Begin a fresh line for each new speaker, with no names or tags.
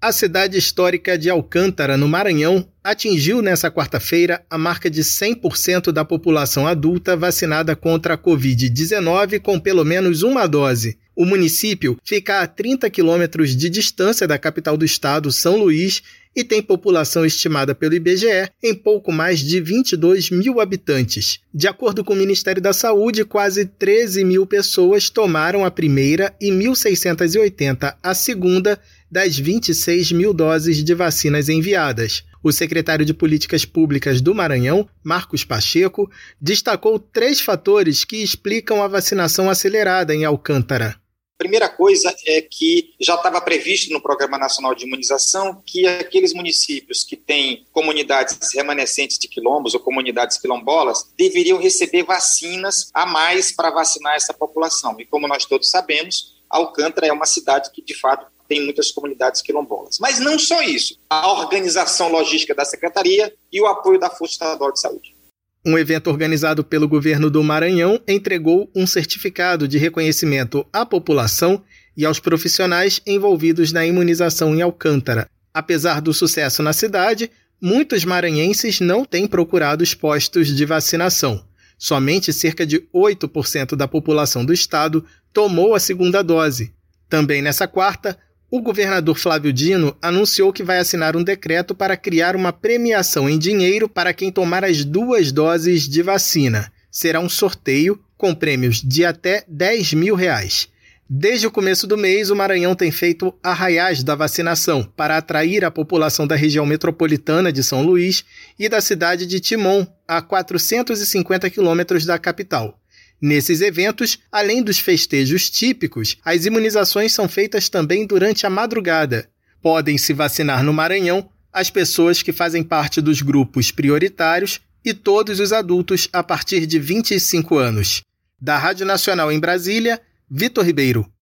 A cidade histórica de Alcântara, no Maranhão, atingiu nesta quarta-feira a marca de 100% da população adulta vacinada contra a Covid-19 com pelo menos uma dose. O município fica a 30 quilômetros de distância da capital do estado, São Luís, e tem população estimada pelo IBGE em pouco mais de 22 mil habitantes. De acordo com o Ministério da Saúde, quase 13 mil pessoas tomaram a primeira e 1.680 a segunda das 26 mil doses de vacinas enviadas. O secretário de Políticas Públicas do Maranhão, Marcos Pacheco, destacou 3 fatores que explicam a vacinação acelerada em Alcântara.
A primeira coisa é que já estava previsto no Programa Nacional de Imunização que aqueles municípios que têm comunidades remanescentes de quilombos ou comunidades quilombolas deveriam receber vacinas a mais para vacinar essa população. E como nós todos sabemos, Alcântara é uma cidade que, de fato, tem muitas comunidades quilombolas. Mas não só isso, a organização logística da Secretaria e o apoio da Força Estadual de Saúde.
Um evento organizado pelo governo do Maranhão entregou um certificado de reconhecimento à população e aos profissionais envolvidos na imunização em Alcântara. Apesar do sucesso na cidade, muitos maranhenses não têm procurado os postos de vacinação. Somente cerca de 8% da população do estado tomou a segunda dose. Também nessa quarta, o governador Flávio Dino anunciou que vai assinar um decreto para criar uma premiação em dinheiro para quem tomar as 2 doses de vacina. Será um sorteio com prêmios de até R$10 mil. Desde o começo do mês, o Maranhão tem feito arraiais da vacinação para atrair a população da região metropolitana de São Luís e da cidade de Timon, a 450 quilômetros da capital. Nesses eventos, além dos festejos típicos, as imunizações são feitas também durante a madrugada. Podem se vacinar no Maranhão as pessoas que fazem parte dos grupos prioritários e todos os adultos a partir de 25 anos. Da Rádio Nacional em Brasília, Vitor Ribeiro.